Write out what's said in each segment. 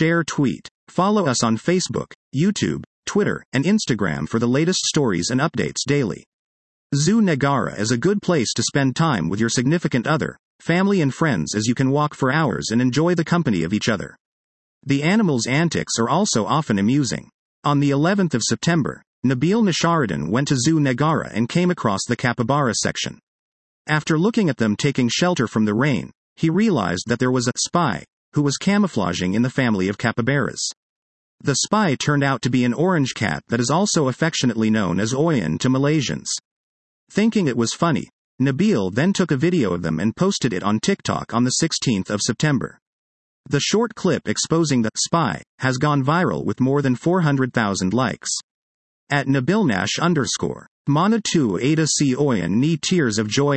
Share tweet. Follow us on Facebook, YouTube, Twitter, and Instagram for the latest stories and updates daily. Zoo Negara is a good place to spend time with your significant other, family and friends, as you can walk for hours and enjoy the company of each other. The animals' antics are also often amusing. On the 11th of September, Nabil Nasharuddin went to Zoo Negara and came across the capybara section. After looking at them taking shelter from the rain, he realized that there was a spy who was camouflaging in the family of capybaras. The spy turned out to be an orange cat that is also affectionately known as Oyan to Malaysians. Thinking it was funny, Nabil then took a video of them and posted it on TikTok on the 16th of September. The short clip exposing the spy has gone viral with more than 400,000 likes. At Nabilnash _ Mana2 Ada C Oyan ni tears of joy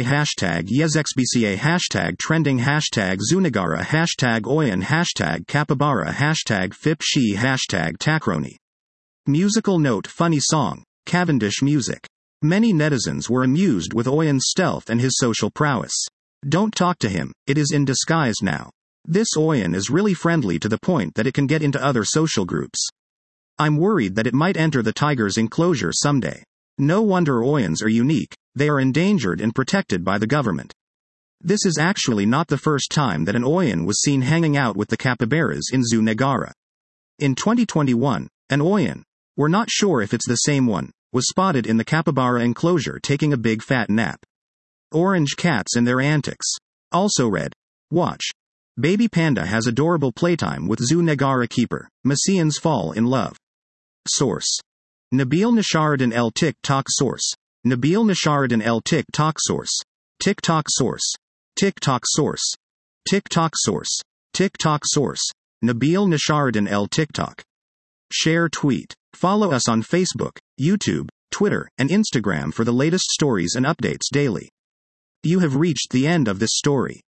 #YesXBCA #trending #Zoonegara #Oyan #capybara #FipShe #Takroni. Musical note: funny song, Cavendish Music. Many netizens were amused with Oyan's stealth and his social prowess. Don't talk to him, it is in disguise now. This Oyan is really friendly to the point that it can get into other social groups. I'm worried that it might enter the tiger's enclosure someday. No wonder Oyans are unique, they are endangered and protected by the government. This is actually not the first time that an Oyan was seen hanging out with the capybaras in Zoo Negara. In 2021, an Oyan, we're not sure if it's the same one, was spotted in the capybara enclosure taking a big fat nap. Orange cats and their antics. Also read. Watch. Baby panda has adorable playtime with Zoo Negara keeper. Messians fall in love. Source. Nabil Nasharuddin El TikTok source. Nabil Nasharuddin El TikTok source. TikTok source. TikTok source. TikTok source. TikTok source. Nabil Nasharuddin El TikTok. Share tweet. Follow us on Facebook, YouTube, Twitter, and Instagram for the latest stories and updates daily. You have reached the end of this story.